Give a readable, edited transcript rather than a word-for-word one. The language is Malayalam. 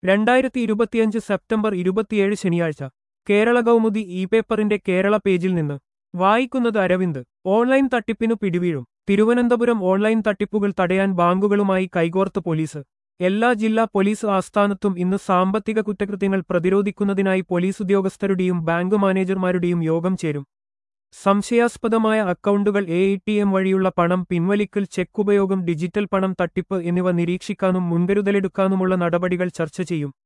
2025 സെപ്റ്റംബർ 27 ശനിയാഴ്ച കേരള കൗമുദി ഇ പേപ്പറിന്റെ കേരള പേജിൽ നിന്ന് വായിക്കുന്നത് അരവിന്ദ്. ഓൺലൈൻ തട്ടിപ്പിനു പിടിവീഴും. തിരുവനന്തപുരം ഓൺലൈൻ തട്ടിപ്പുകൾ തടയാൻ ബാങ്കുകളുമായി കൈകോർത്ത് പോലീസ്. എല്ലാ ജില്ലാ പോലീസ് ആസ്ഥാനത്തും ഇന്ന് സാമ്പത്തിക കുറ്റകൃത്യങ്ങൾ പ്രതിരോധിക്കുന്നതിനായി പോലീസ് ഉദ്യോഗസ്ഥരുടെയും ബാങ്ക് മാനേജർമാരുടെയും യോഗം ചേരും. സംശയാസ്പദമായ അക്കൗണ്ടുകൾ, ATM വഴിയുള്ള പണം പിൻവലിക്കൽ, ചെക്ക് ഉപയോഗം, ഡിജിറ്റൽ പണം തട്ടിപ്പ് എന്നിവ നിരീക്ഷിക്കാനും മുൻകരുതലെടുക്കാനുമുള്ള നടപടികൾ ചർച്ച ചെയ്യും.